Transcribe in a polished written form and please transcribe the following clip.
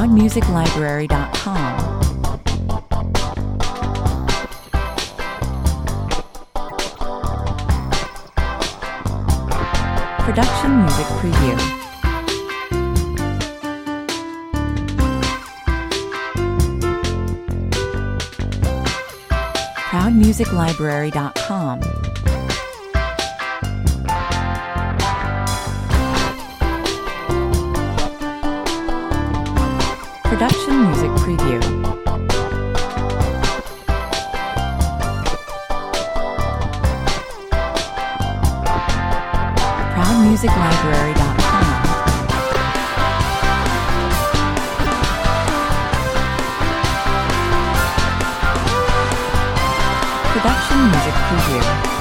ProudMusicLibrary.com. Production Music Preview. ProudMusicLibrary.com. Production Music Preview. ProudMusicLibrary.com. Production Music Preview.